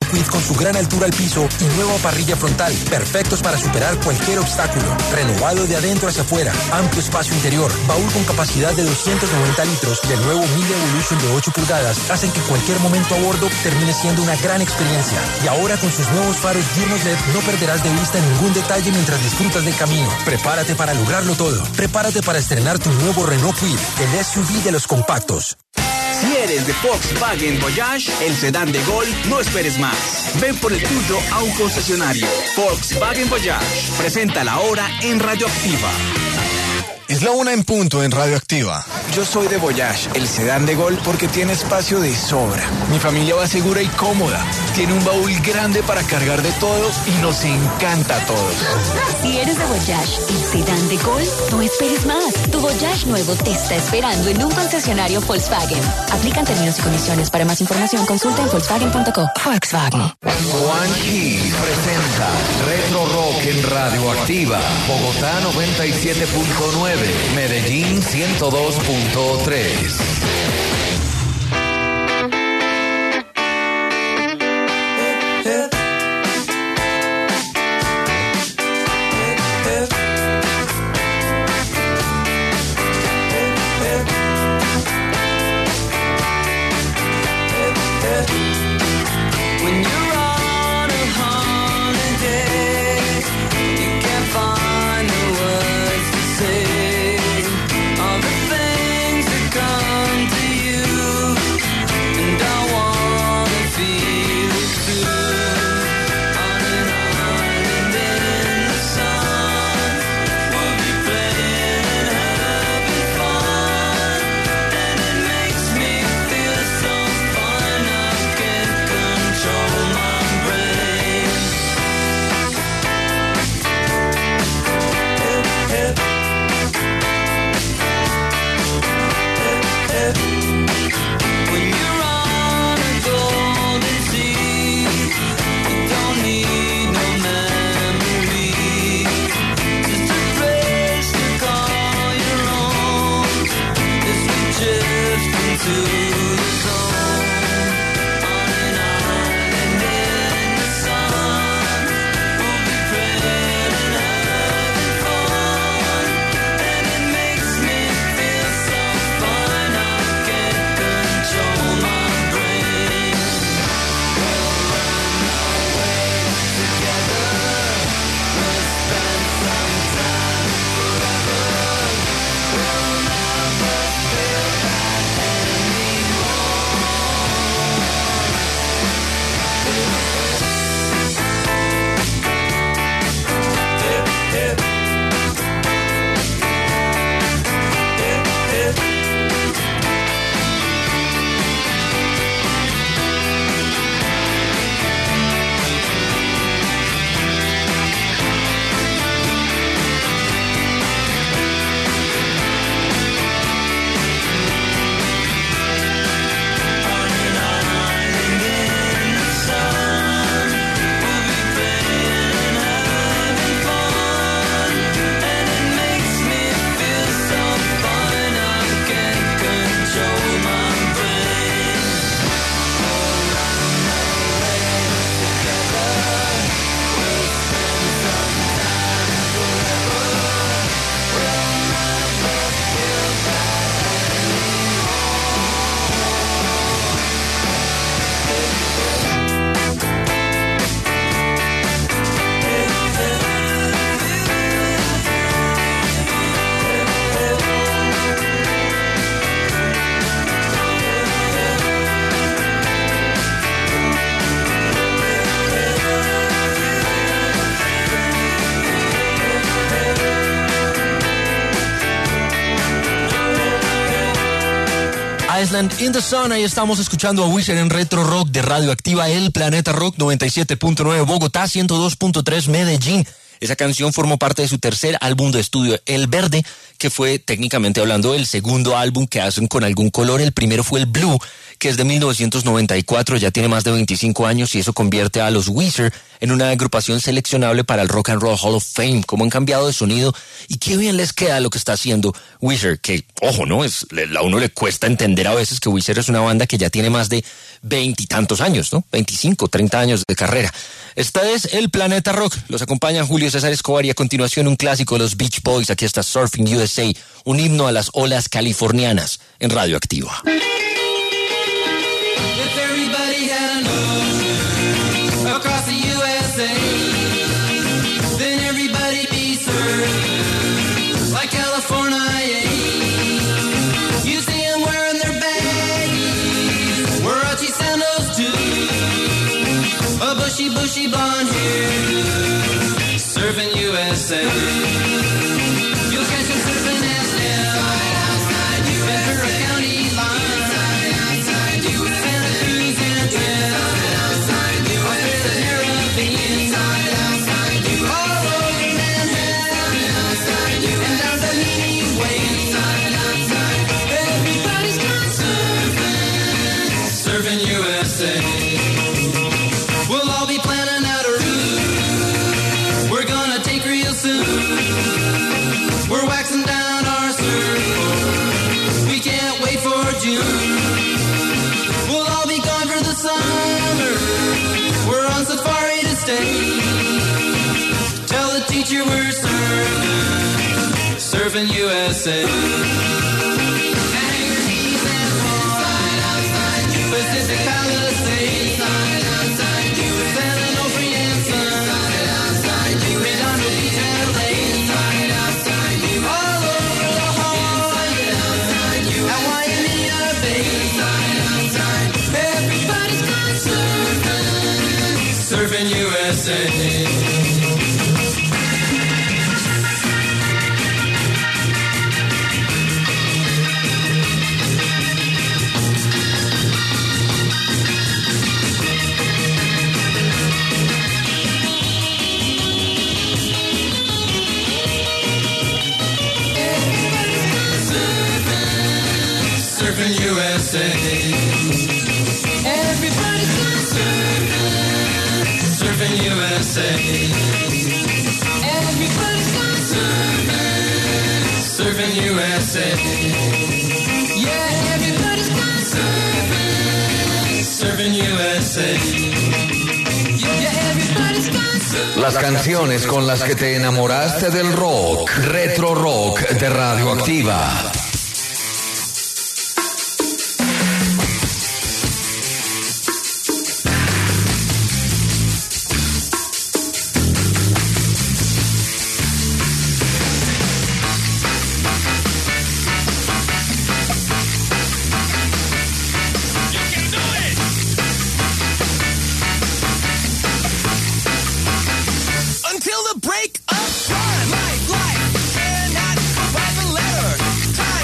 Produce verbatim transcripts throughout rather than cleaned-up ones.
Quid con su gran altura al piso y nueva parrilla frontal, perfectos para superar cualquier obstáculo. Renovado de adentro hacia afuera, amplio espacio interior, baúl con capacidad de doscientos noventa litros y el nuevo Mille Evolution de ocho pulgadas hacen que cualquier momento a bordo termine siendo una gran experiencia. Y ahora con sus nuevos faros Girnos L E D no perderás de vista ningún detalle mientras disfrutas del camino. Prepárate para lograrlo todo. Prepárate para estrenar tu nuevo Renault Kwid, el S U V de los compactos. Si eres de Volkswagen Voyage, el sedán de Gol, no esperes más. Ven por el tuyo a un concesionario. Volkswagen Voyage. Presenta la hora en Radioactiva. Es la una en punto en Radioactiva. Yo soy de Voyage, el sedán de Gol, porque tiene espacio de sobra. Mi familia va segura y cómoda. Tiene un baúl grande para cargar de todo y nos encanta a todos. Si eres de Voyage, el sedán de Gol, no esperes más. Tu Voyage nuevo te está esperando en un concesionario Volkswagen. Aplican términos y condiciones. Para más información, consulta en volkswagen punto co. Volkswagen. Juan Gil presenta Retro Rock en Radioactiva. Bogotá noventa y siete punto nueve. Medellín ciento dos punto tres. Island in the Sun. Ahí estamos escuchando a Wizard en Retro Rock de Radioactiva, el Planeta Rock noventa y siete punto nueve, Bogotá ciento dos punto tres, Medellín Esa canción formó parte de su tercer álbum de estudio, El Verde, que fue, técnicamente hablando, el segundo álbum que hacen con algún color. El primero fue el Blue, que es de mil novecientos noventa y cuatro, ya tiene más de veinticinco años, y eso convierte a los Weezer en una agrupación seleccionable para el Rock and Roll Hall of Fame. Cómo han cambiado de sonido y qué bien les queda lo que está haciendo Weezer, que, ojo, ¿no? Es, a uno le cuesta entender a veces que Weezer es una banda que ya tiene más de veintitantos años, ¿no? veinticinco, treinta años de carrera. Este es el Planeta Rock. Los acompañan Julio César Escobar y a continuación un clásico de los Beach Boys. Aquí está Surfing U S A, un himno a las olas californianas en Radio Activa. Across the U S A, then everybody be served like California. You see them wearing their baggies, Warachi sandals too, a bushy, bushy blonde hair, surfing U S A. You'll catch them surfing at Nell, Ventura County line, Santa Cruz and Trent. We'll all be planning out a route we're gonna take real soon. We're waxing down our surfboard, we can't wait for June. We'll all be gone for the summer, we're on safari to stay. Tell the teacher we're surfing, surfing U S A. Pacific Palisades, San Onofre and Son, Redondo Beach, L A, all over La Jolla, at Waimea Bay. Everybody's gone surfing, surfing U S A. Surfing U S A. Everybody's gone surfing, surfing U S A. Everybody's gone surfing, surfing U S A. Yeah, everybody's gone surfing, surfing U S A. Yeah, everybody's gone surfing. Las canciones con las que te enamoraste del rock, Retro Rock de Radioactiva. Until the break of time, life, life, and not by the letter. Time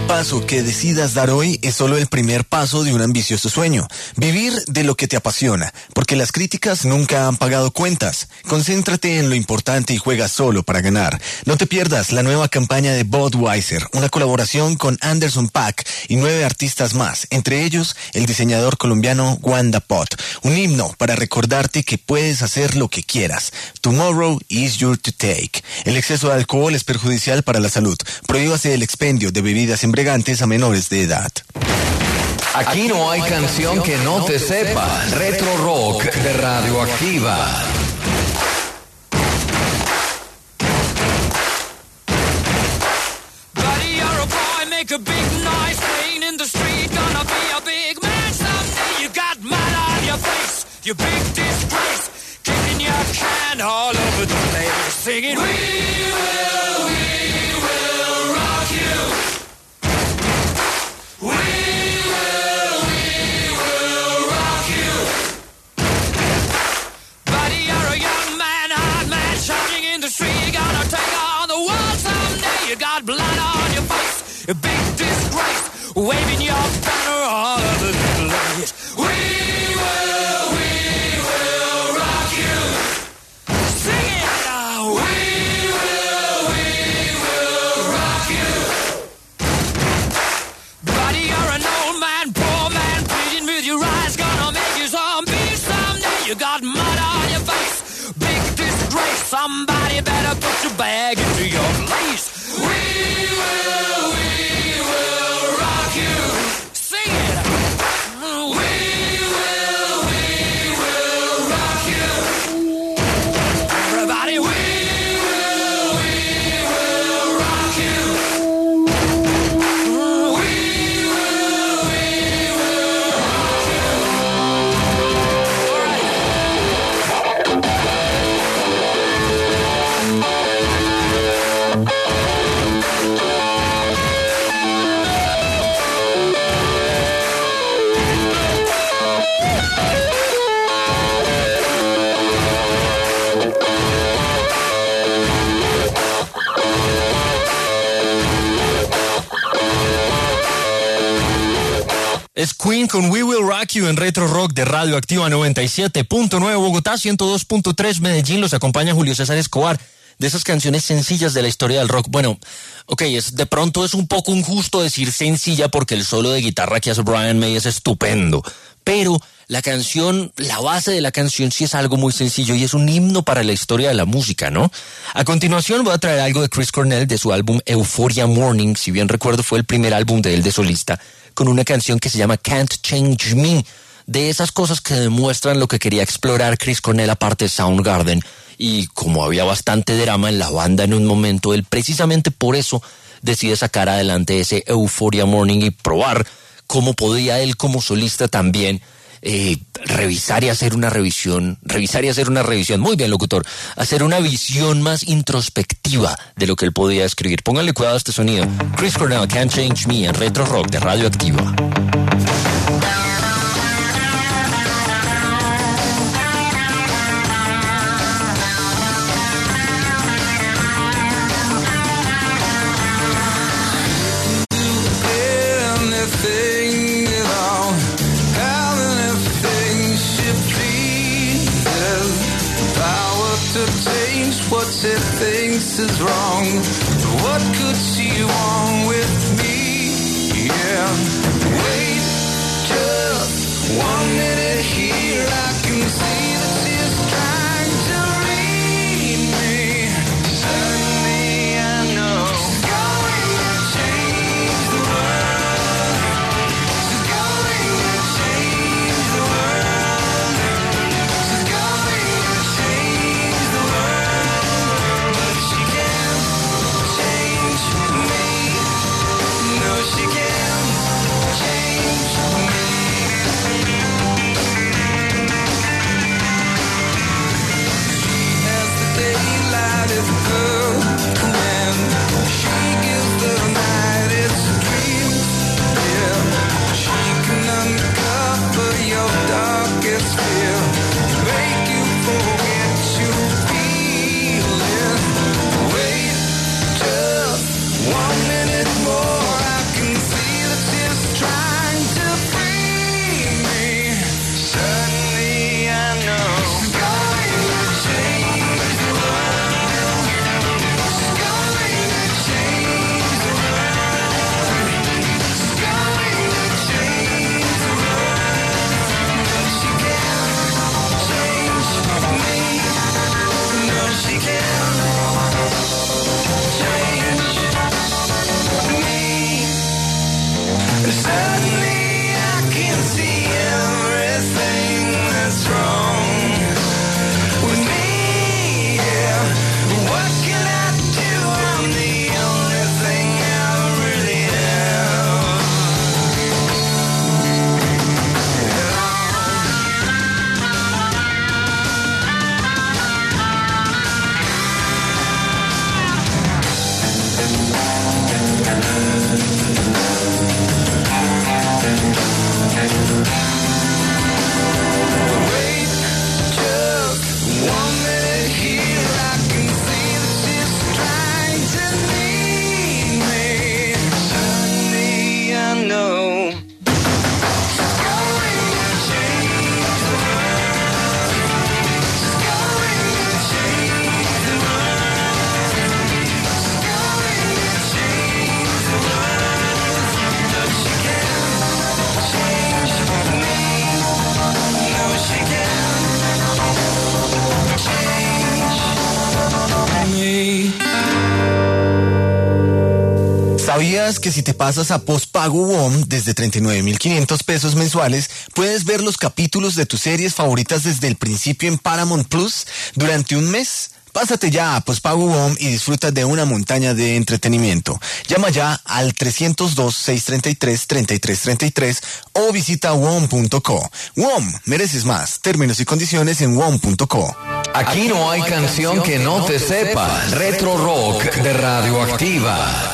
paso que decidas dar hoy es solo el primer paso de un ambicioso sueño. Vivir de lo que te apasiona, porque las críticas nunca han pagado cuentas. Concéntrate en lo importante y juega solo para ganar. No te pierdas la nueva campaña de Budweiser, una colaboración con Anderson .Paak y nueve artistas más, entre ellos el diseñador colombiano Wanda Pot. Un himno para recordarte que puedes hacer lo que quieras. Tomorrow is your to take. El exceso de alcohol es perjudicial para la salud. Prohíbase el expendio de bebidas embriagantes a menores de edad. Aquí no hay canción que no te sepa. Retro Rock de Radioactiva. Buddy, you're a boy, make a big noise, playing in the street, gonna be a big man someday. You got mud on your face, you big disgrace, kicking your can all over the place, singing, we will, we will rock you. We will, we will rock you. Buddy, you're a young man, hard man, shouting in the street, you're gonna take on the world someday. You got blood on your face, a big disgrace, waving your banner all over the place. We will, we will rock you. Sing it now. We will, we will rock you. Buddy, you're an old man, poor man, pleading with your eyes, gonna make you zombie someday. You got mud on your face, big disgrace. Somebody better put your bag into your place. We will, we will rock you. Sing it. We will, we will rock you. Everybody, we will, we will rock you. We will, we will rock you. All right. Es Queen con We Will Rock You en Retro Rock de Radioactiva noventa y siete punto nueve Bogotá, ciento dos punto tres Medellín. Los acompaña Julio César Escobar. De esas canciones sencillas de la historia del rock. Bueno, ok, es, de pronto es un poco injusto decir sencilla porque el solo de guitarra que hace Brian May es estupendo. Pero la canción, la base de la canción sí es algo muy sencillo y es un himno para la historia de la música, ¿no? A continuación voy a traer algo de Chris Cornell de su álbum Euphoria Morning. Si bien recuerdo fue el primer álbum de él de solista, con una canción que se llama Can't Change Me. De esas cosas que demuestran lo que quería explorar Chris Cornell aparte de Soundgarden. Y como había bastante drama en la banda en un momento, él precisamente por eso decide sacar adelante ese Euphoria Morning y probar cómo podía él como solista también eh, revisar y hacer una revisión, revisar y hacer una revisión, muy bien locutor, hacer una visión más introspectiva de lo que él podía escribir. Pónganle cuidado a este sonido. Chris Cornell, Can't Change Me en Retro Rock de Radioactiva. What she thinks is wrong. What could she want with me? Yeah. Wait just one minute here. I can see that she's trying to read me. Suddenly I know she's going to change the world. She's going to change the world. She's going to change the world. She can't change me. One minute more, I can ¿Sabías que si te pasas a postpago W O M desde treinta y nueve mil quinientos pesos mensuales, puedes ver los capítulos de tus series favoritas desde el principio en Paramount Plus durante un mes? Pásate ya a postpago W O M y disfruta de una montaña de entretenimiento. Llama ya al trescientos dos, seiscientos treinta y tres, treinta y tres treinta y tres o visita W O M punto co. W O M, mereces más. Términos y condiciones en W O M punto co. Aquí no hay canción que no te sepa. Retro Rock de Radioactiva.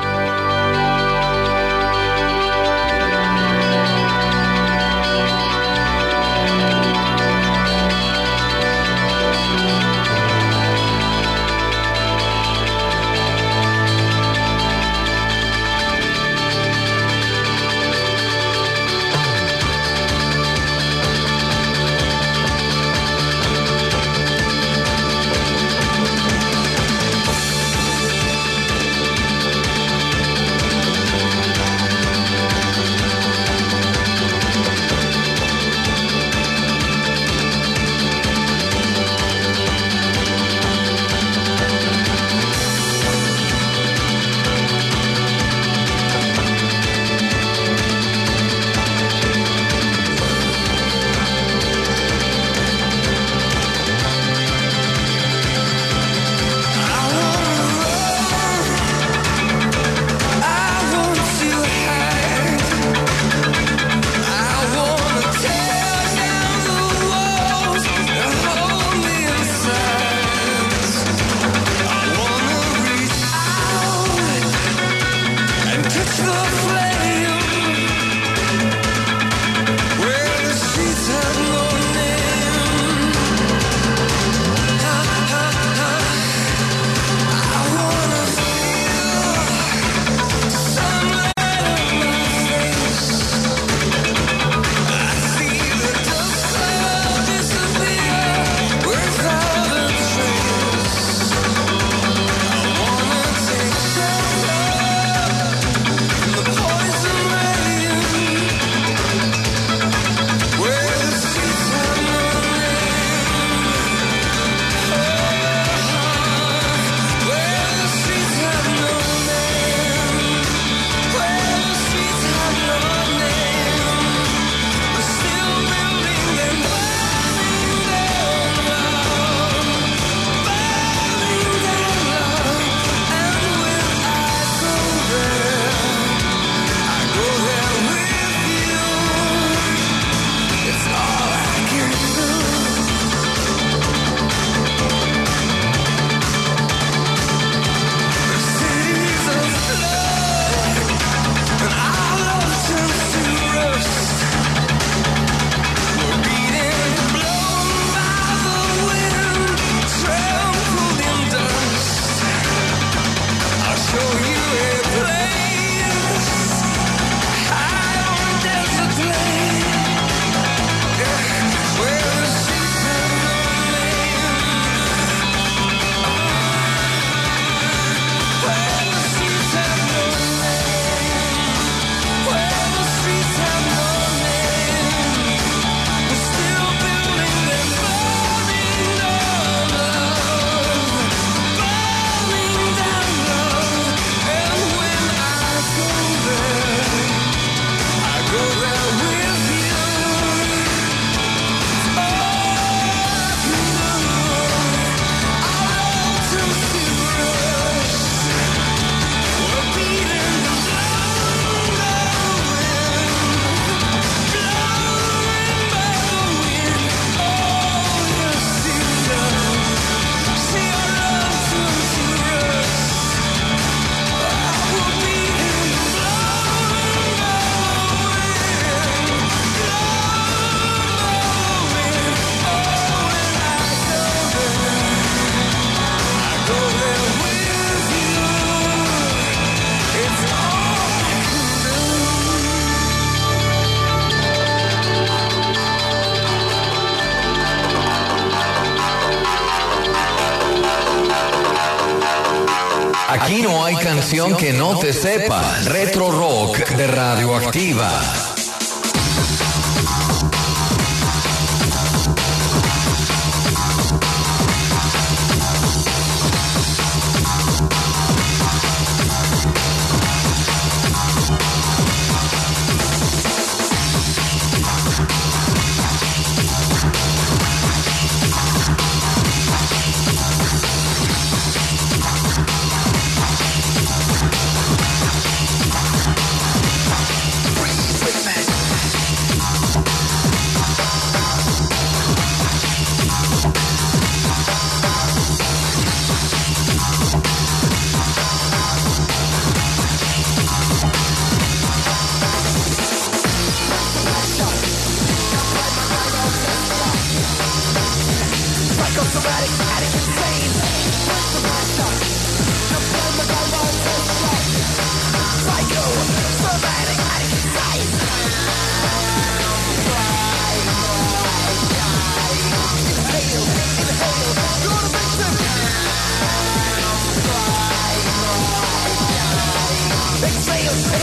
Aquí no hay canción que no te sepa. Retro Rock de Radioactiva.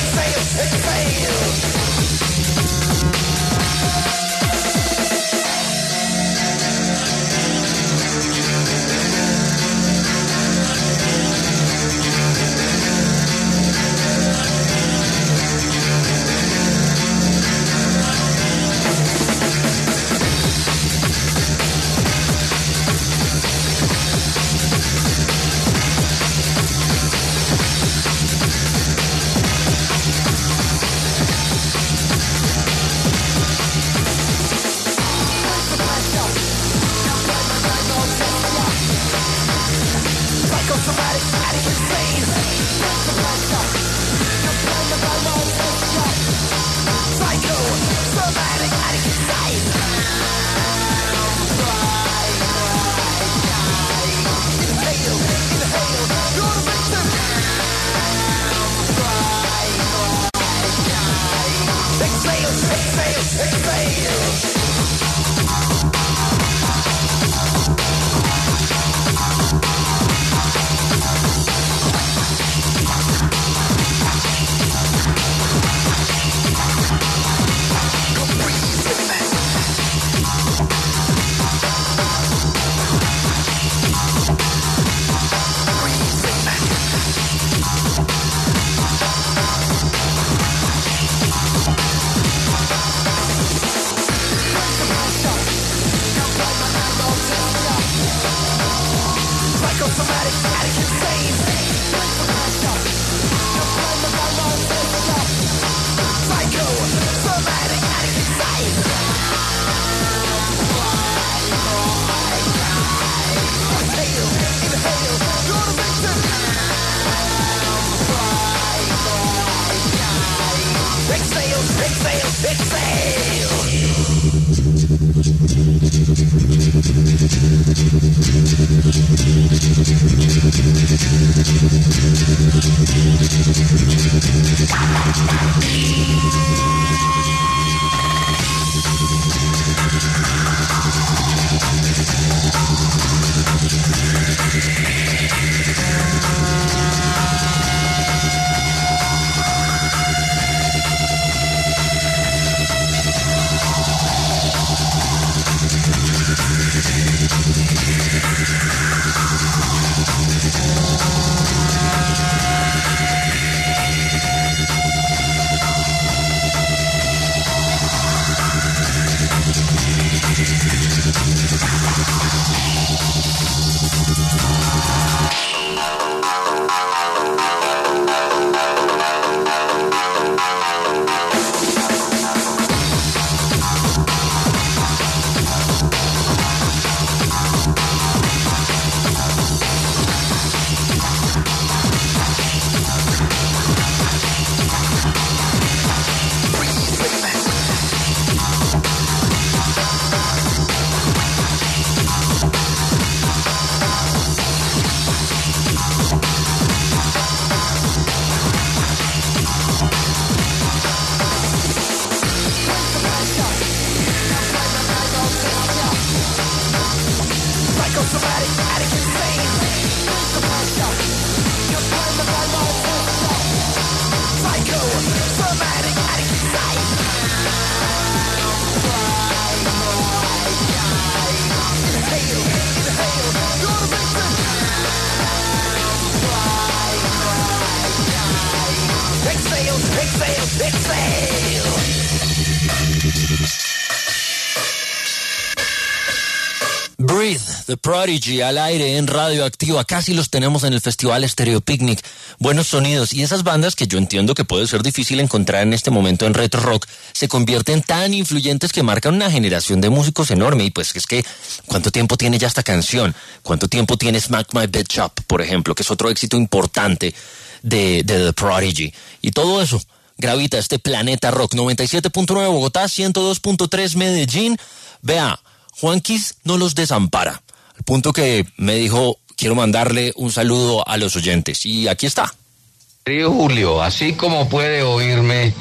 Breathe, The Prodigy, al aire en Radioactiva. Casi los tenemos en el Festival Stereo Picnic. Buenos sonidos. Y esas bandas que yo entiendo que puede ser difícil encontrar en este momento en retro rock, se convierten tan influyentes que marcan una generación de músicos enorme. Y pues es que, ¿cuánto tiempo tiene ya esta canción? ¿Cuánto tiempo tiene Smack My Bitch Up, por ejemplo? Que es otro éxito importante de, de The Prodigy. Y todo eso gravita este planeta rock. noventa y siete punto nueve Bogotá, ciento dos punto tres Medellín. Vea, Juanquis no los desampara. Al punto que me dijo, quiero mandarle un saludo a los oyentes. Y aquí está. Querido Julio, así como puede oírme,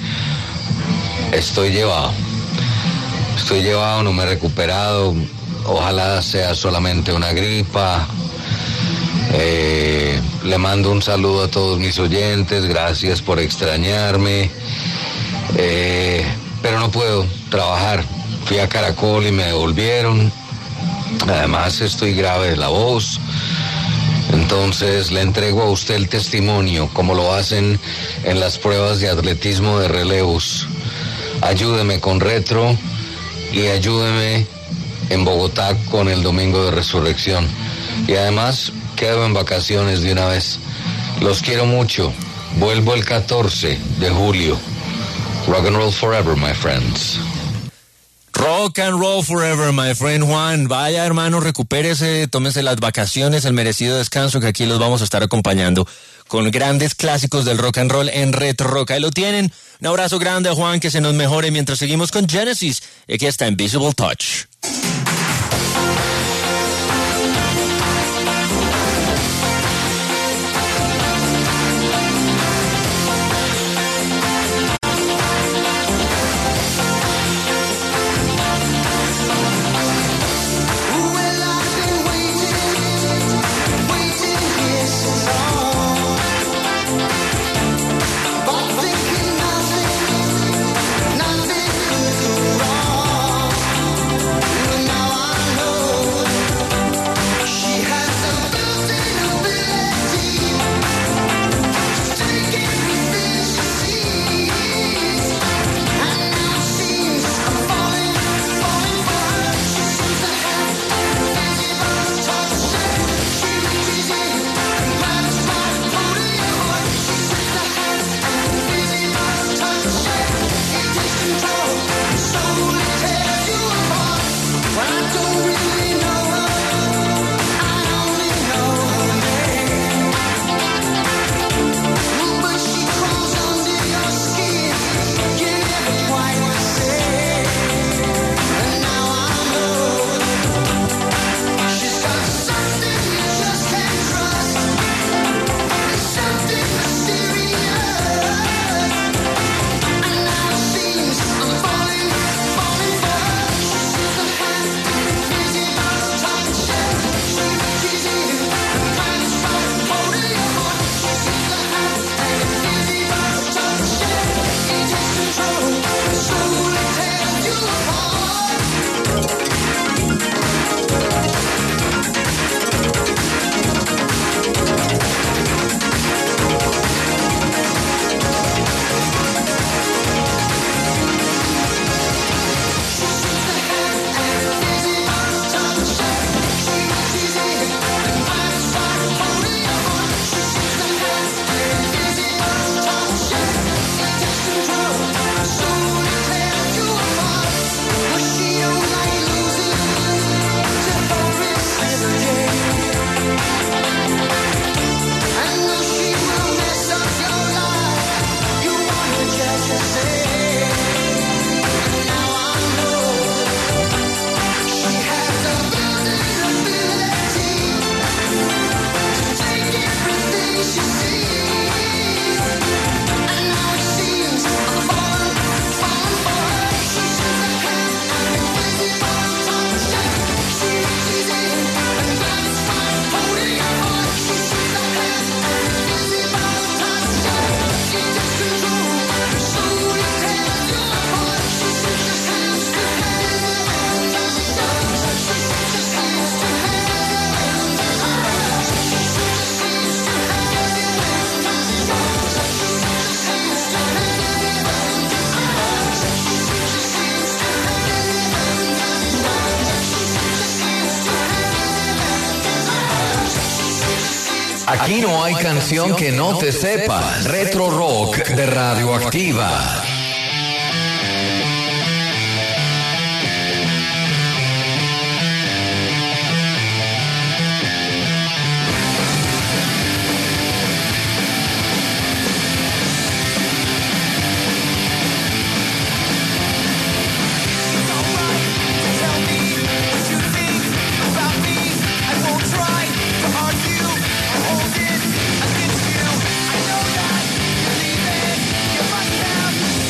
estoy llevado. Estoy llevado, no me he recuperado. Ojalá sea solamente una gripa. Eh, le mando un saludo a todos mis oyentes, gracias por extrañarme. Eh, pero no puedo trabajar. Fui a Caracol y me devolvieron. Además estoy grave de la voz. Entonces le entrego a usted el testimonio, como lo hacen en las pruebas de atletismo de relevos. Ayúdeme con Retro y ayúdeme en Bogotá con el Domingo de Resurrección. Y además quedo en vacaciones de una vez. Los quiero mucho. Vuelvo el catorce de julio. Rock and roll forever, my friends. Rock and roll forever, my friend Juan. Vaya, hermano, recupérese, tómese las vacaciones, el merecido descanso, que aquí los vamos a estar acompañando con grandes clásicos del rock and roll en Retro Rock. Ahí lo tienen. Un abrazo grande a Juan, que se nos mejore mientras seguimos con Genesis. Aquí está Invisible Touch. Aquí no hay canción que no te sepas. Retro Rock de Radioactiva. Against you, I know that, believe it, you must have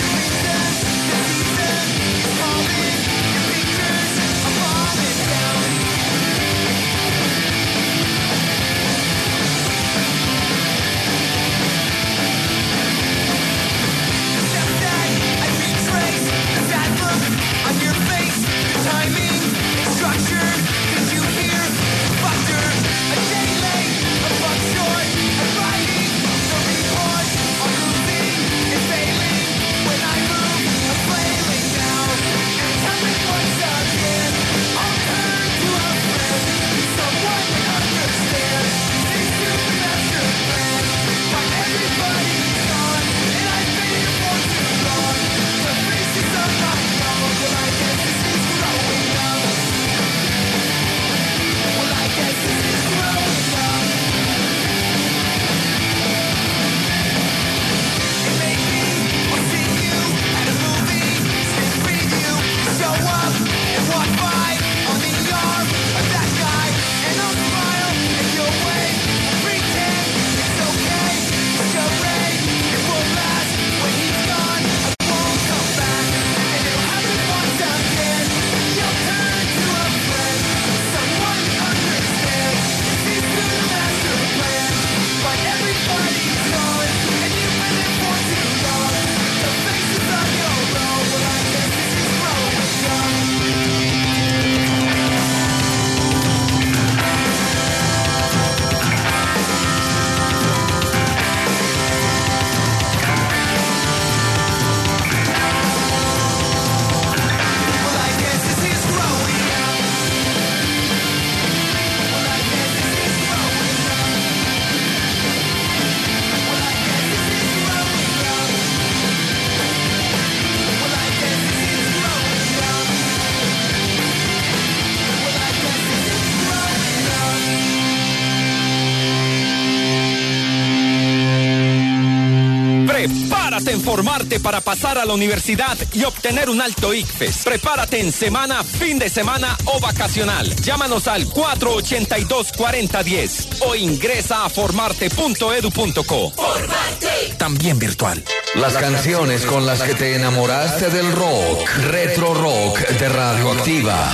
formarte para pasar a la universidad y obtener un alto I C F E S. Prepárate en semana, fin de semana o vacacional. Llámanos al cuatro ochenta y dos, cuarenta diez o ingresa a formarte punto edu punto co. Formarte. También virtual. Las canciones con las que te enamoraste del rock. Retro Rock de Radioactiva.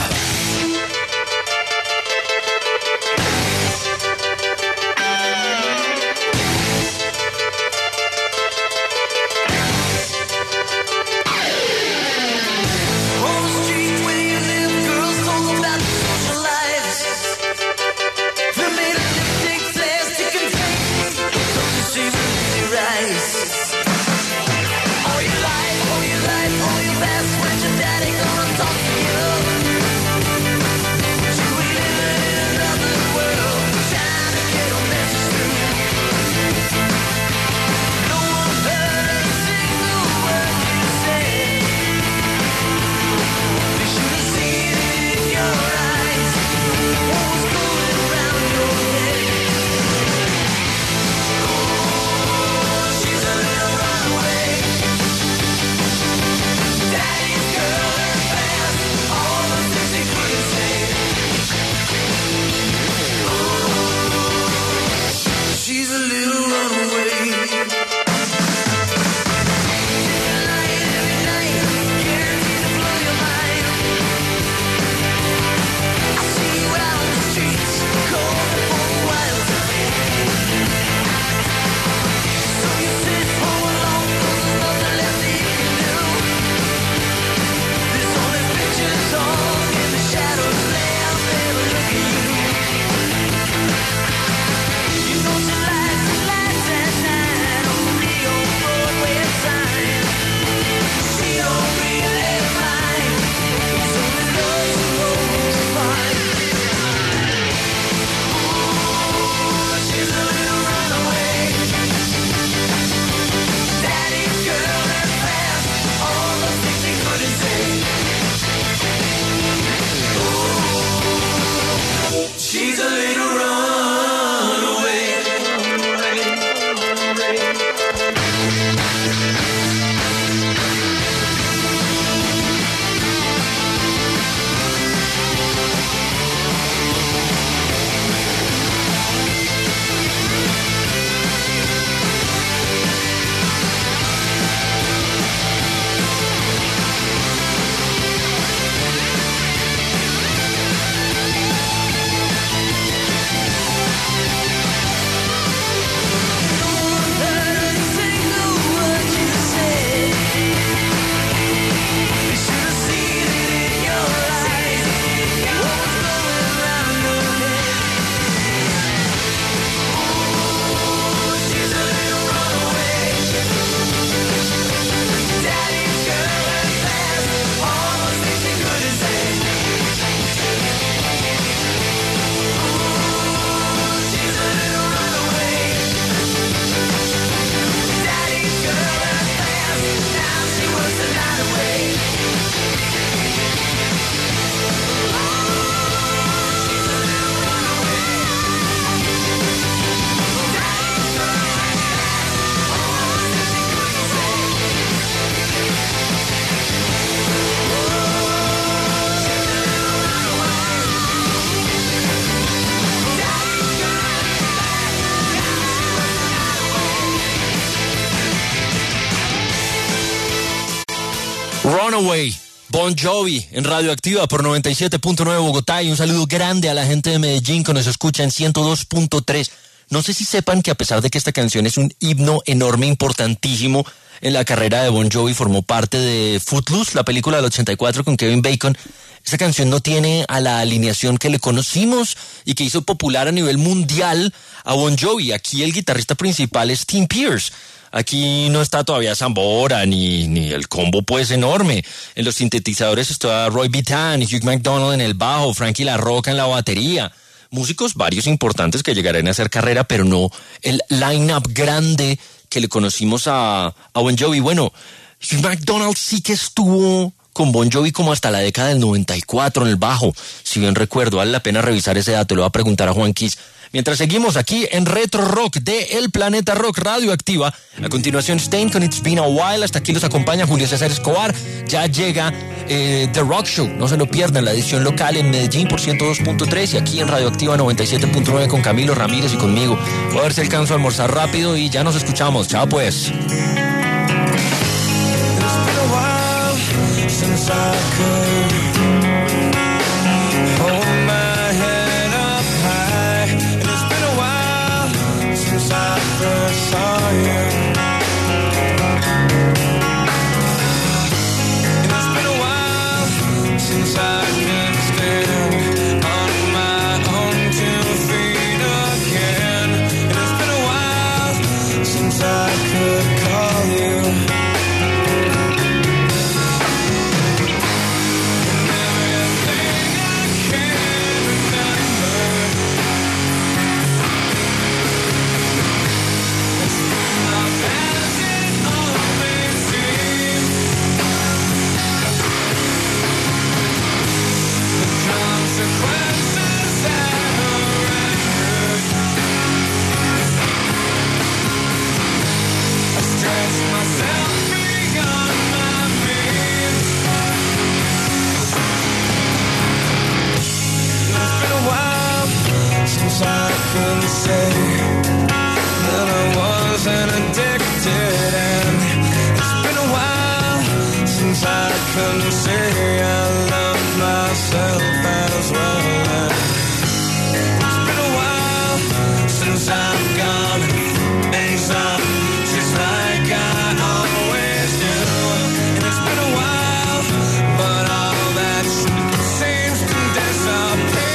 Runaway, Bon Jovi en Radioactiva por noventa y siete punto nueve Bogotá, y un saludo grande a la gente de Medellín que nos escucha en ciento dos punto tres. No sé si sepan que a pesar de que esta canción es un himno enorme, importantísimo en la carrera de Bon Jovi, formó parte de Footloose, la película del ochenta y cuatro con Kevin Bacon. Esta canción no tiene a la alineación que le conocimos y que hizo popular a nivel mundial a Bon Jovi. Aquí el guitarrista principal es Tim Pierce. Aquí no está todavía Zambora, ni, ni el combo pues enorme. En los sintetizadores está Roy Bittan, Hugh McDonald en el bajo, Frankie La Roca en la batería. Músicos varios importantes que llegarán a hacer carrera, pero no el line-up grande que le conocimos a, a Bon Jovi. Bueno, Hugh McDonald sí que estuvo con Bon Jovi como hasta la década del noventa y cuatro en el bajo, si bien recuerdo. Vale la pena revisar ese dato, le voy a preguntar a Juan Quis Mientras seguimos aquí en Retro Rock de El Planeta Rock Radioactiva. A continuación, Stain con It's Been a While. Hasta aquí los acompaña Julio César Escobar. Ya llega eh, The Rock Show. No se lo pierdan, la edición local en Medellín por ciento dos punto tres y aquí en Radioactiva noventa y siete punto nueve con Camilo Ramírez y conmigo. Voy a ver si alcanzo a almorzar rápido y ya nos escuchamos. Chao pues. Since I could hold my head up high, and it's been a while since I first saw you. And it's been a while since I could stand on my own two feet again. And it's been a while since I could call you. I couldn't say that I wasn't addicted, and it's been a while since I couldn't say I love myself as well. And it's been a while since I've gone things up just like I always do. And it's been a while, but all that seems to disappear.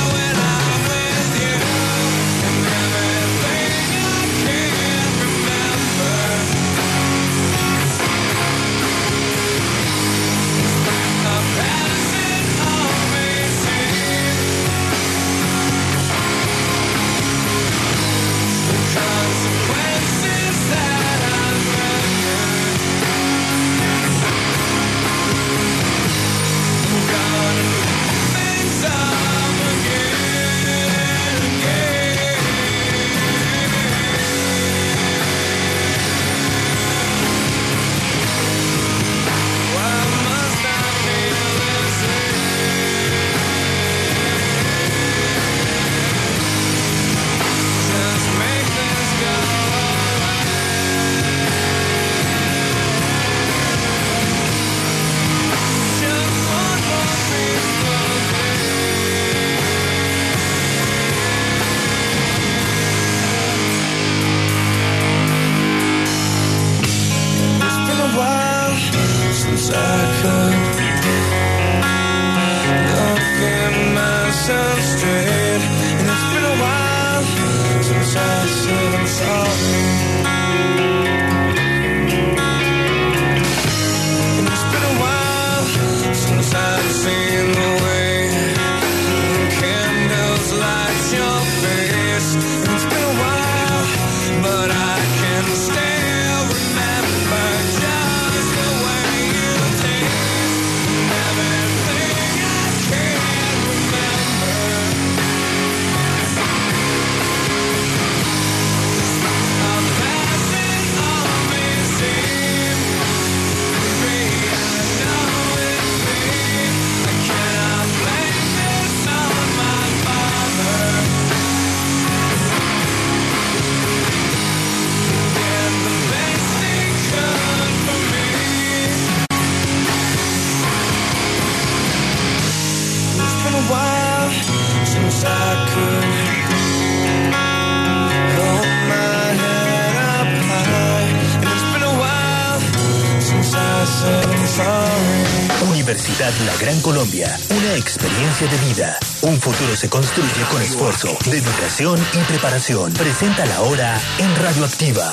Universidad La Gran Colombia, una experiencia de vida. Un futuro se construye con esfuerzo, dedicación y preparación. Presenta la hora en Radioactiva.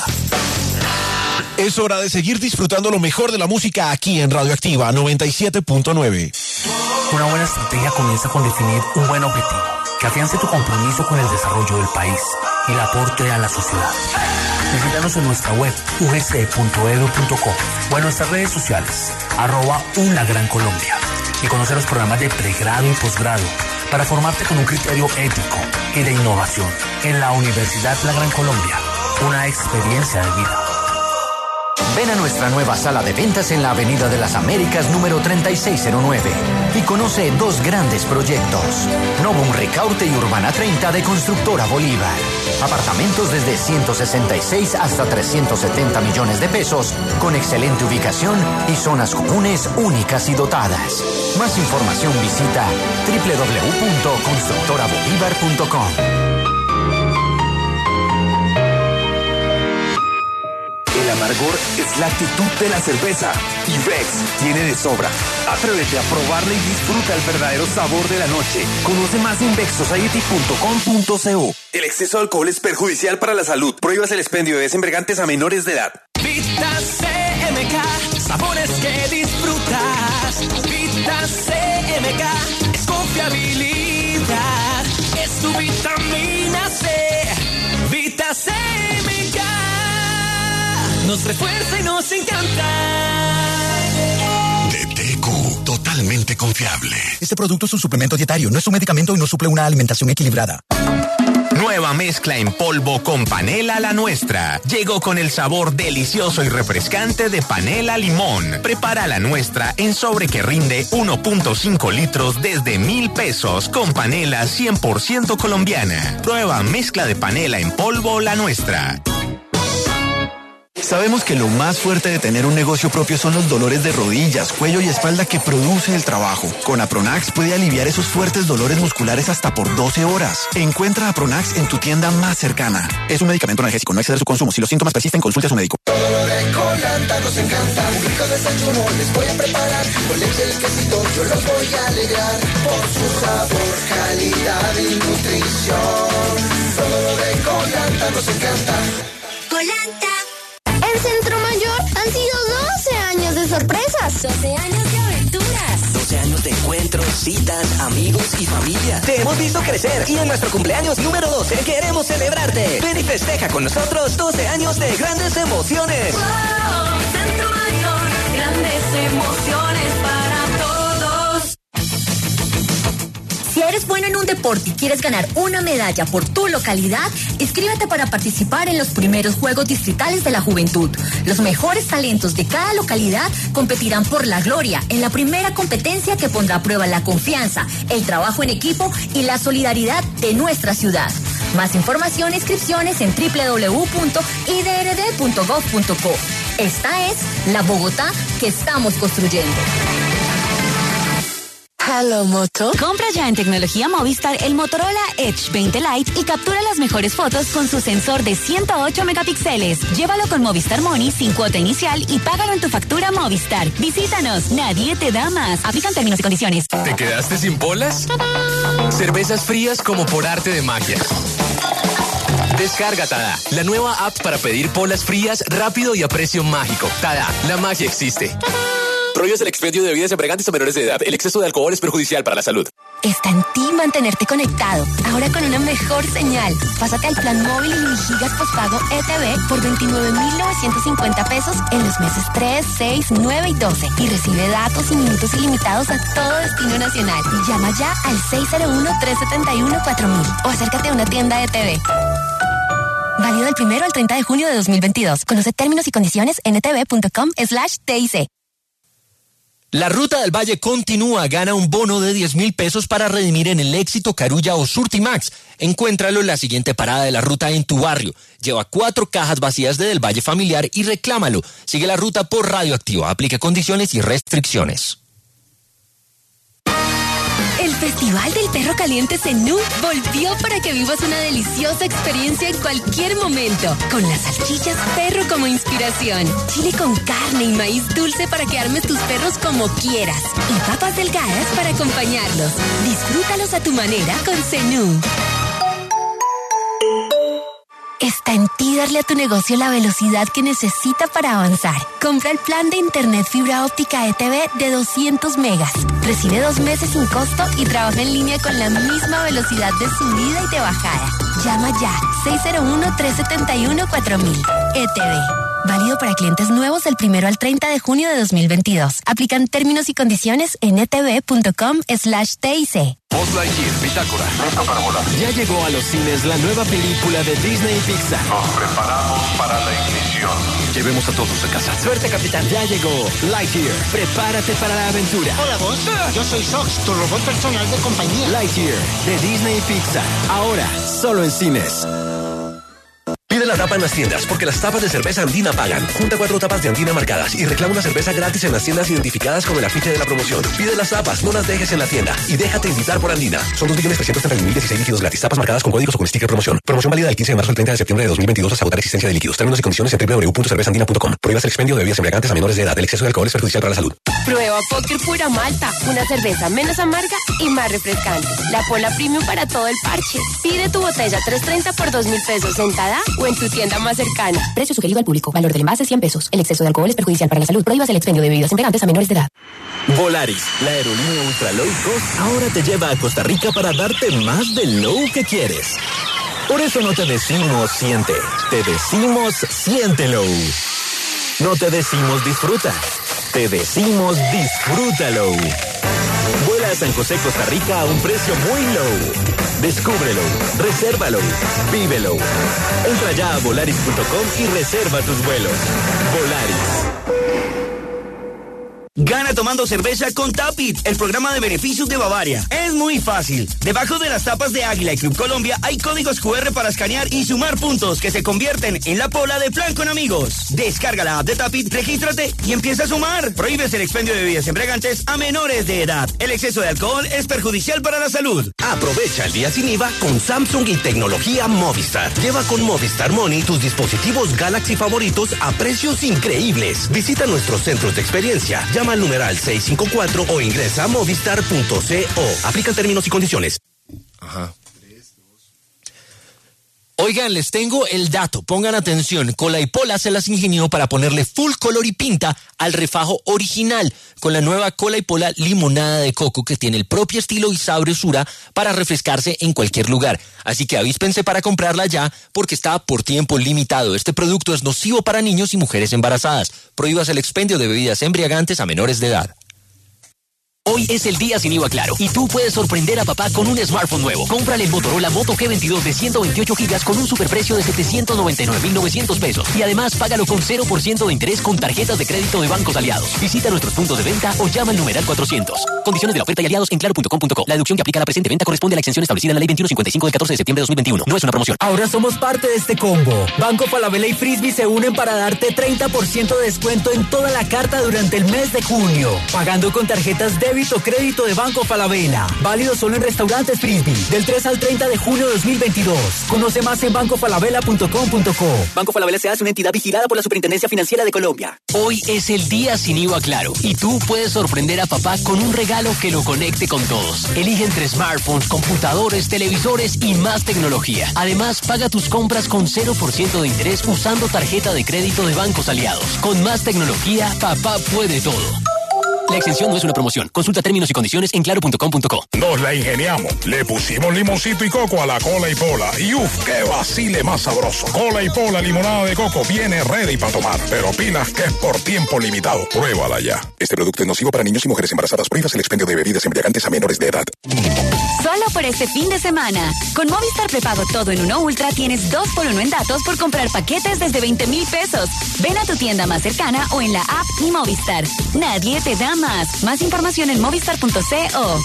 Es hora de seguir disfrutando lo mejor de la música aquí en Radioactiva noventa y siete punto nueve. Una buena estrategia comienza con definir un buen objetivo que afiance tu compromiso con el desarrollo del país y el aporte a la sociedad. Visítanos en nuestra web u g c punto e d u punto co o en nuestras redes sociales, arroba una gran Colombia, y conocer los programas de pregrado y posgrado, para formarte con un criterio ético y de innovación. En la Universidad La Gran Colombia, una experiencia de vida. Ven a nuestra nueva sala de ventas en la Avenida de las Américas número treinta y seis cero nueve y conoce dos grandes proyectos. Novum Ricaurte y Urbana treinta de Constructora Bolívar. Apartamentos desde ciento sesenta y seis hasta trescientos setenta millones de pesos, con excelente ubicación y zonas comunes únicas y dotadas. Más información visita doble u doble u doble u punto constructora bolívar punto com. El amargor es la actitud de la cerveza y Bex tiene de sobra. Atrévete a probarla y disfruta el verdadero sabor de la noche. Conoce más en bex society punto com punto co. El exceso de alcohol es perjudicial para la salud. Prohíbas el expendio de bebidas embriagantes a menores de edad. Vita C M K, sabores que disfrutas. Vita C M K es confiabilidad, es tu vitamina C. Vita C M K nos refuerza y nos encanta. D T Q, totalmente confiable. Este producto es un suplemento dietario, no es un medicamento y no suple una alimentación equilibrada. Nueva mezcla en polvo con panela La Nuestra. Llegó con el sabor delicioso y refrescante de panela limón. Prepara La Nuestra en sobre que rinde uno punto cinco litros desde mil pesos con panela cien por ciento colombiana. Prueba mezcla de panela en polvo La Nuestra. Sabemos que lo más fuerte de tener un negocio propio son los dolores de rodillas, cuello y espalda que produce el trabajo. Con Apronax puede aliviar esos fuertes dolores musculares hasta por doce horas. Encuentra Apronax en tu tienda más cercana. Es un medicamento analgésico, no exceder su consumo. Si los síntomas persisten, consulte a su médico. Todo lo de Colanta nos encanta. Un rico desayuno les voy a preparar. Con leche y quesito yo los voy a alegrar. Por su sabor, calidad y nutrición. Todo lo de Colanta nos encanta. Colanta. En Centro Mayor han sido doce años de sorpresas. doce años de aventuras. doce años de encuentros, citas, amigos y familia. Te hemos visto crecer y en nuestro cumpleaños número doce queremos celebrarte. Ven y festeja con nosotros doce años de grandes emociones. Wow, Centro Mayor, grandes emociones para todos. Si eres bueno en un deporte y quieres ganar una medalla por tu localidad, inscríbete para participar en los primeros Juegos Distritales de la Juventud. Los mejores talentos de cada localidad competirán por la gloria en la primera competencia que pondrá a prueba la confianza, el trabajo en equipo y la solidaridad de nuestra ciudad. Más información e inscripciones en doble u doble u doble u punto i d r d punto gov punto co. Esta es la Bogotá que estamos construyendo. Hello Moto. Compra ya en Tecnología Movistar el Motorola Edge veinte Lite y captura las mejores fotos con su sensor de ciento ocho megapíxeles. Llévalo con Movistar Money sin cuota inicial y págalo en tu factura Movistar. Visítanos, nadie te da más. Aplican términos y condiciones. ¿Te quedaste sin bolas? Cervezas frías como por arte de magia. Descarga Tada, la nueva app para pedir polas frías rápido y a precio mágico. Tada, la magia existe. Prohíbes el expendio de bebidas embriagantes a menores de edad. El exceso de alcohol es perjudicial para la salud. Está en ti mantenerte conectado, ahora con una mejor señal. Pásate al plan móvil y mil gigas postpago E T V por veintinueve mil novecientos cincuenta pesos en los meses tres, seis, nueve y doce. Y recibe datos y minutos ilimitados a todo destino nacional. Llama ya al seis cero uno, tres siete uno, cuatro mil o acércate a una tienda E T V. Válido del primero al treinta de junio de dos mil veintidós. Conoce términos y condiciones en etv.com slash TIC. La Ruta del Valle continúa, gana un bono de diez mil pesos para redimir en el Éxito, Carulla o Surtimax. Encuéntralo en la siguiente parada de la ruta en tu barrio. Lleva cuatro cajas vacías de Del Valle Familiar y reclámalo. Sigue la ruta por Radioactiva. Aplica condiciones y restricciones. El Festival del Perro Caliente Zenú volvió para que vivas una deliciosa experiencia en cualquier momento. Con las salchichas perro como inspiración, chile con carne y maíz dulce para que armes tus perros como quieras y papas delgadas para acompañarlos. Disfrútalos a tu manera con Zenú. Está en ti darle a tu negocio la velocidad que necesita para avanzar. Compra el plan de internet fibra óptica E T V de doscientos megas. Recibe dos meses sin costo y trabaja en línea con la misma velocidad de subida y de bajada. Llama ya seis cero uno, tres siete uno, cuatro mil. E T V. Válido para clientes nuevos del primero al treinta de junio de dos mil veintidós. Aplican términos y condiciones en etb.com slash TIC. Buzz Lightyear, Bitácora. Listo para volar. Ya llegó a los cines la nueva película de Disney y Pixar. Nos preparamos para la ignición. Llevemos a todos a casa. Suerte, capitán. Ya llegó Lightyear. Prepárate para la aventura. Hola, Buzz. Yo soy Sox, tu robot personal de compañía. Lightyear, de Disney y Pixar. Ahora, solo en cines. Pide la tapa en las tiendas, porque las tapas de cerveza Andina pagan. Junta cuatro tapas de Andina marcadas y reclama una cerveza gratis en las tiendas identificadas con el afiche de la promoción. Pide las tapas, no las dejes en la tienda y déjate invitar por Andina. Son dos millones trescientos treinta y uno mil dieciséis líquidos gratis. Tapas marcadas con códigos o con sticker promoción. Promoción válida del quince de marzo al treinta de septiembre de dos mil veintidós hasta agotar existencia de líquidos. Términos y condiciones en doble u doble u doble u punto cerveza andina punto com. Prohíbas el expendio de bebidas embriagantes a menores de edad. El exceso de alcohol es perjudicial para la salud. Prueba Póker Pura Malta, una cerveza menos amarga y más refrescante. La Pola Premium para todo el parche. Pide tu botella tres treinta por dos mil pesos en Tada o en tu tienda más cercana. Precio sugerido al público. Valor del envase cien pesos. El exceso de alcohol es perjudicial para la salud. Prohíbas el expendio de bebidas embriagantes a menores de edad. Volaris, la aerolínea ultra low cost, ahora te lleva a Costa Rica para darte más del low que quieres. Por eso no te decimos siente, te decimos siéntelo. No te decimos disfruta, te decimos disfrútalo. Vuela a San José, Costa Rica a un precio muy low. Descúbrelo, resérvalo, vívelo. Entra ya a volaris punto com y reserva tus vuelos. Volaris. Gana tomando cerveza con Tapit, el programa de beneficios de Bavaria. Es muy fácil. Debajo de las tapas de Águila y Club Colombia hay códigos cu erre para escanear y sumar puntos que se convierten en la pola de plan con amigos. Descarga la app de Tapit, regístrate y empieza a sumar. Prohíbes el expendio de bebidas embriagantes a menores de edad. El exceso de alcohol es perjudicial para la salud. Aprovecha el día sin I V A con Samsung y tecnología Movistar. Lleva con Movistar Money tus dispositivos Galaxy favoritos a precios increíbles. Visita nuestros centros de experiencia. Llama al numeral seiscientos cincuenta y cuatro o ingresa a movistar punto co. Aplican términos y condiciones. Ajá. Oigan, les tengo el dato. Pongan atención. Cola y Pola se las ingenió para ponerle full color y pinta al refajo original con la nueva Cola y Pola limonada de coco que tiene el propio estilo y sabrosura para refrescarse en cualquier lugar. Así que avíspense para comprarla ya porque está por tiempo limitado. Este producto es nocivo para niños y mujeres embarazadas. Prohíbas el expendio de bebidas embriagantes a menores de edad. Hoy es el día sin I V A Claro y tú puedes sorprender a papá con un smartphone nuevo. Cómprale el Motorola Moto G veintidós de ciento veintiocho gigas con un superprecio de setecientos noventa y nueve mil novecientos pesos y además págalo con cero por ciento de interés con tarjetas de crédito de bancos aliados. Visita nuestros puntos de venta o llama al numeral cuatrocientos. Condiciones de la oferta y aliados en claro punto com punto co. La deducción que aplica a la presente venta corresponde a la exención establecida en la ley veintiuno cincuenta y cinco del catorce de septiembre de dos mil veintiuno. No es una promoción. Ahora somos parte de este combo. Banco Falabella y Frisbee se unen para darte treinta por ciento de descuento en toda la carta durante el mes de junio. Pagando con tarjetas débito o crédito de Banco Falabella. Válido solo en restaurantes Frisbee. Del tres al treinta de junio de dos mil veintidós. Conoce más en banco falabella punto com punto co. Banco Falabella se hace una entidad vigilada por la Superintendencia Financiera de Colombia. Hoy es el día sin I V A Claro y tú puedes sorprender a papá con un regalo que lo conecte con todos. Elige entre smartphones, computadores, televisores y más tecnología. Además, paga tus compras con cero por ciento de interés usando tarjeta de crédito de bancos aliados. Con más tecnología, papá puede todo. La exención no es una promoción. Consulta términos y condiciones en claro punto com punto co. Nos la ingeniamos. Le pusimos limoncito y coco a la Cola y Pola. Y uff, qué vacile más sabroso. Cola y Pola limonada de coco viene ready para tomar. Pero pilas que es por tiempo limitado. Pruébala ya. Este producto es nocivo para niños y mujeres embarazadas. Prohíbas el expendio de bebidas embriagantes a menores de edad. Solo por este fin de semana. Con Movistar Prepago Todo en Uno Ultra tienes dos por uno en datos por comprar paquetes desde veinte mil pesos. Ven a tu tienda más cercana o en la app Mi Movistar. Nadie te da más. Más información en movistar punto co.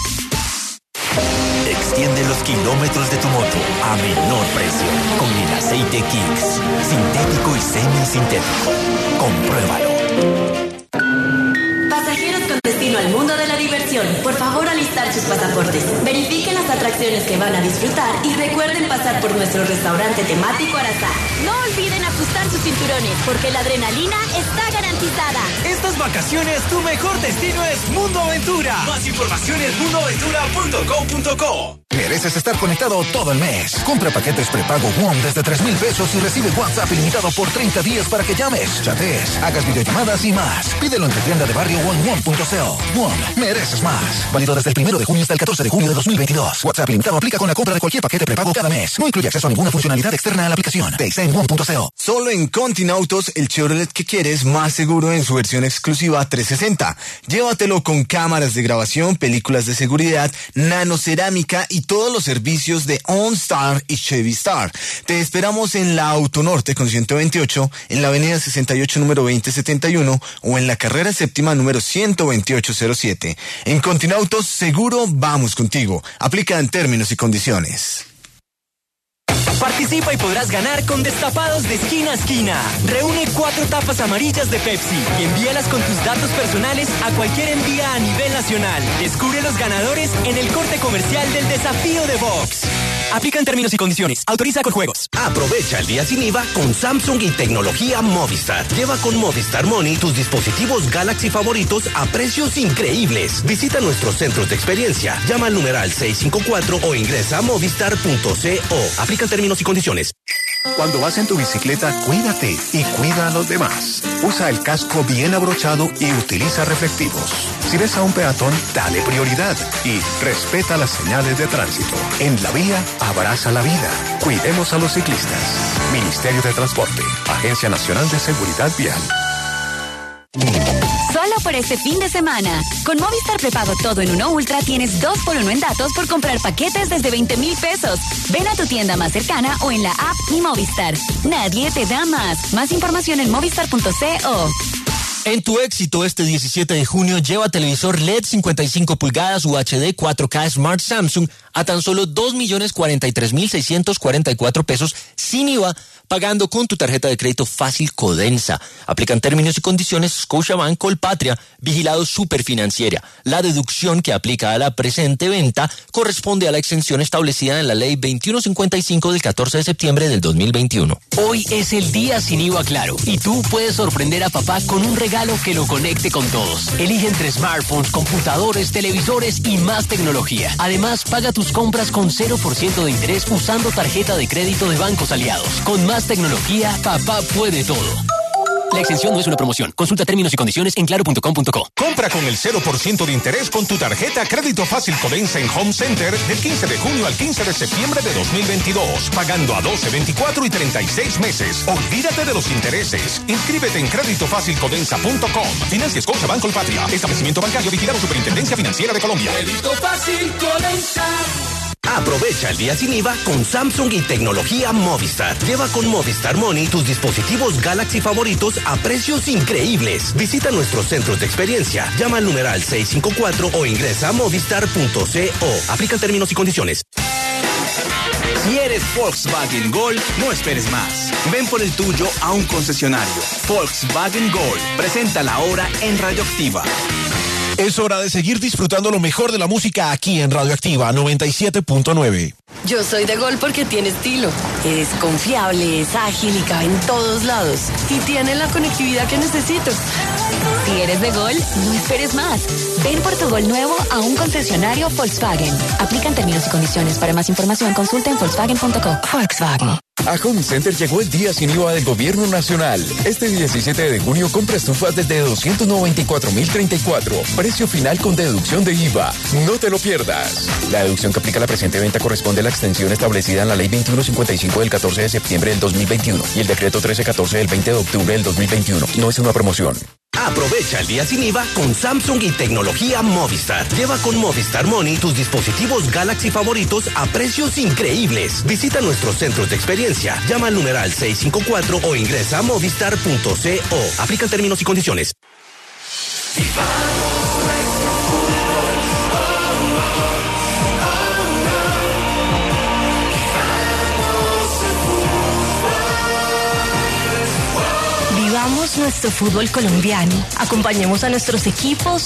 Extiende los kilómetros de tu moto a menor precio con el aceite Kicks. Sintético y semisintético. Compruébalo. Pasajeros con destino al mundo de la diversión, por favor alistar sus pasaportes. Verifiquen las atracciones que van a disfrutar y recuerden pasar por nuestro restaurante temático Arazá. No olviden ajustar sus cinturones porque la adrenalina está garantizada. Estas vacaciones tu mejor destino es Mundo Aventura. Más información en mundo aventura punto com punto co. Mereces estar conectado todo el mes. Compra paquetes prepago WOM desde tres mil pesos y recibe WhatsApp ilimitado por treinta días para que llames, chatees, hagas videollamadas y más. Pídelo en tu tienda de barrio o en WOM punto co. WOM, mereces más. Válido desde el primero de junio hasta el catorce de junio de dos mil veintidós. WhatsApp ilimitado aplica con la compra de cualquier paquete prepago cada mes. No incluye acceso a ninguna funcionalidad externa a la aplicación. Te en WOM punto co. Solo en Continautos, el Chevrolet que quieres más seguro en su versión exclusiva trescientos sesenta. Llévatelo con cámaras de grabación, películas de seguridad, nanocerámica y todos los servicios de OnStar y Chevy Star. Te esperamos en la Autonorte con ciento veintiocho, en la avenida sesenta y ocho número veinte setenta y uno o en la carrera séptima número ciento veintiocho cero siete. En Continautos, seguro vamos contigo. Aplica en términos y condiciones. Participa y podrás ganar con destapados de esquina a esquina. Reúne cuatro tapas amarillas de Pepsi y envíalas con tus datos personales a cualquier envía a nivel nacional. Descubre los ganadores en el corte comercial del desafío de Vox. Aplican términos y condiciones. Autoriza con juegos. Aprovecha el día sin I V A con Samsung y tecnología Movistar. Lleva con Movistar Money tus dispositivos Galaxy favoritos a precios increíbles. Visita nuestros centros de experiencia. Llama al numeral seiscientos cincuenta y cuatro o ingresa a movistar punto co. Aplican términos y condiciones. Cuando vas en tu bicicleta, cuídate y cuida a los demás. Usa el casco bien abrochado y utiliza reflectivos. Si ves a un peatón, dale prioridad y respeta las señales de tránsito. En la vía, abraza la vida. Cuidemos a los ciclistas. Ministerio de Transporte, Agencia Nacional de Seguridad Vial. Solo por este fin de semana. Con Movistar Prepago Todo en Uno Ultra tienes dos por uno en datos por comprar paquetes desde veinte mil pesos. Ven a tu tienda más cercana o en la app Mi Movistar. Nadie te da más. Más información en movistar punto co. En tu éxito este diecisiete de junio, lleva televisor L E D cincuenta y cinco pulgadas U H D cuatro K Smart Samsung a tan solo dos millones cuarenta y tres mil seiscientos cuarenta y cuatro pesos sin I V A, pagando con tu tarjeta de crédito Fácil Codensa. Aplican términos y condiciones Scotiabank Colpatria, vigilado Superfinanciera. La deducción que aplica a la presente venta corresponde a la exención establecida en la Ley veintiuno cincuenta y cinco del catorce de septiembre del dos mil veintiuno. Hoy es el día sin I V A Claro y tú puedes sorprender a papá con un regalo que lo conecte con todos. Elige entre smartphones, computadores, televisores y más tecnología. Además, paga tus compras con cero por ciento de interés usando tarjeta de crédito de Bancos Aliados. Con más tecnología, papá puede todo. La exención no es una promoción. Consulta términos y condiciones en claro punto com punto co. Compra con el cero por ciento de interés con tu tarjeta Crédito Fácil Codensa en Home Center del quince de junio al quince de septiembre de dos mil veintidós, pagando a doce, veinticuatro y treinta y seis meses. Olvídate de los intereses. Inscríbete en crédito fácil codensa punto com. Financia Scotiabank Colpatria. Establecimiento bancario vigilado Superintendencia Financiera de Colombia. Crédito Fácil Codensa. Aprovecha el día sin I V A con Samsung y tecnología Movistar. Lleva con Movistar Money tus dispositivos Galaxy favoritos a precios increíbles. Visita nuestros centros de experiencia. Llama al numeral seiscientos cincuenta y cuatro o ingresa a movistar punto co. Aplican términos y condiciones. Si eres Volkswagen Gol, no esperes más. Ven por el tuyo a un concesionario. Volkswagen Gol. Presenta la hora en Radioactiva. Es hora de seguir disfrutando lo mejor de la música aquí en Radioactiva noventa y siete punto nueve. Yo soy de Gol porque tiene estilo. Es confiable, es ágil y cabe en todos lados. Y tiene la conectividad que necesito. Si eres de Gol, no esperes más. Ven por tu Gol nuevo a un concesionario Volkswagen. Aplican términos y condiciones. Para más información, consulta en volkswagen punto co. Volkswagen. A Home Center llegó el día sin I V A del Gobierno Nacional. Este diecisiete de junio compra estufas desde doscientos noventa y cuatro mil treinta y cuatro. Precio final con deducción de I V A. No te lo pierdas. La deducción que aplica a la presente venta corresponde a la extensión establecida en la Ley veintiuno cincuenta y cinco del catorce de septiembre del dos mil veintiuno y el Decreto trece catorce del veinte de octubre del dos mil veintiuno. No es una promoción. Aprovecha el día sin I V A con Samsung y tecnología Movistar. Lleva con Movistar Money tus dispositivos Galaxy favoritos a precios increíbles. Visita nuestros centros de experiencia. Llama al numeral seiscientos cincuenta y cuatro o ingresa a movistar punto co. Aplican términos y condiciones. Vivamos nuestro fútbol colombiano. Acompañemos a nuestros equipos